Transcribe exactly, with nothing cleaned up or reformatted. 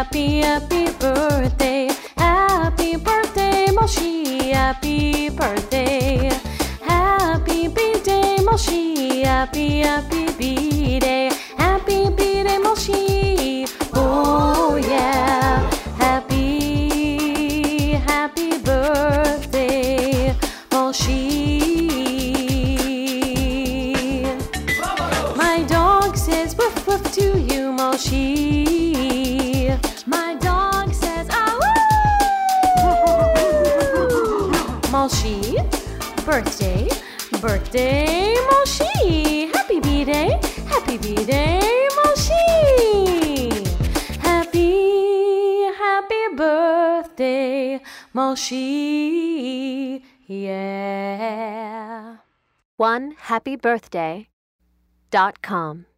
happy, happy birthday. Happy birthday, Moshi. Happy birthday. Happy B-Day, Moshi. Happy, happy B-Day. Happy B-Day, Moshi. Oh yeah. Happy, happy birthday, Moshi. My dog says woof woof to you, Moshi. My dog says ah woo. Moshi, birthday, birthday, Moshi. Happy B-Day, happy B-Day, Moshi. Happy, happy birthday, Moshi. Yeah. one happy birthday dot com